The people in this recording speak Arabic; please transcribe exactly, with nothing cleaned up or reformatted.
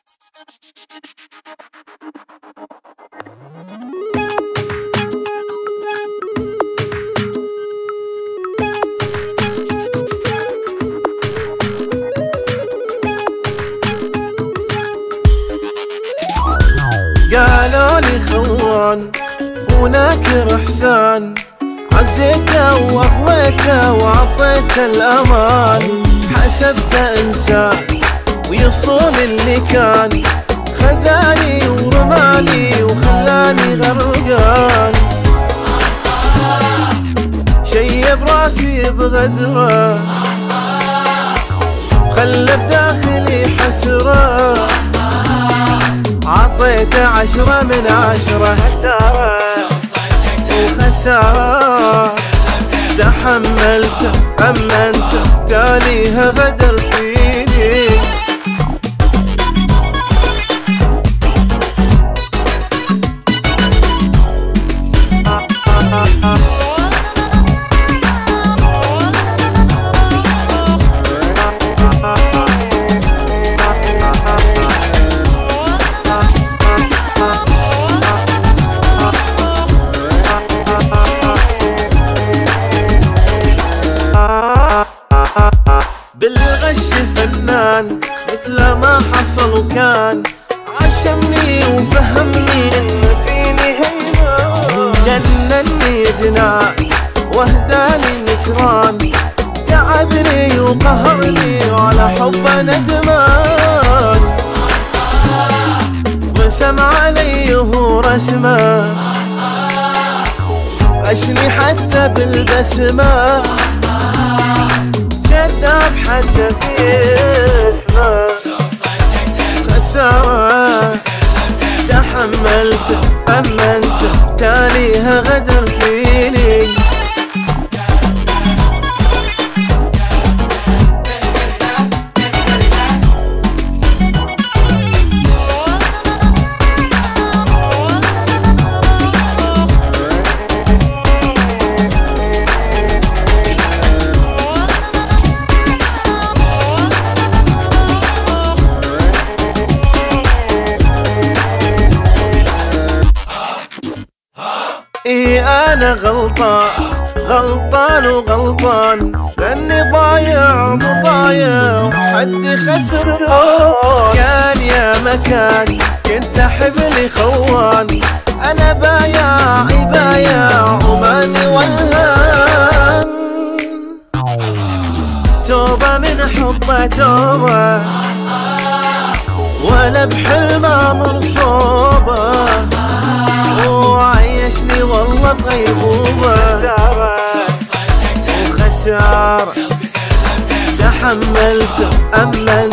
قالوا لي خوان وناكر احسان، عزيته واغويته وعطيته الامان، حسبته انسان ويصون اللي كان، خذاني ورماني وخلاني غرقان، شيب راسي بغدره خلى بداخلي حسره، عطيته عشرة من عشرة وخسارة، تحملته أمنته تاليها غدر فيني. بالغش فنان مثل ما حصل وكان، عشمني وفهمني ان فيني هيمان، جنني جنان واهداني نكران، تعبني وقهرني وعلى حبه ندمان، رسم علي وهو رسمه عشني حتى بالبسمه، كذاب حتى في اسمه، خسارة تحملته أمنته تاليها غدر فيني. إي أنا غلطان غلطان وغلطان، لأني ضايع وضايع وحدي خسران، كان يا مكان كنت أحب لي خوان، أنا بايع بايع وماني والهان، توبة من حبه توبة ولا بحلمه مرصوبة، وعيشني والله بغيبوبة وخسارة، تحملته أمل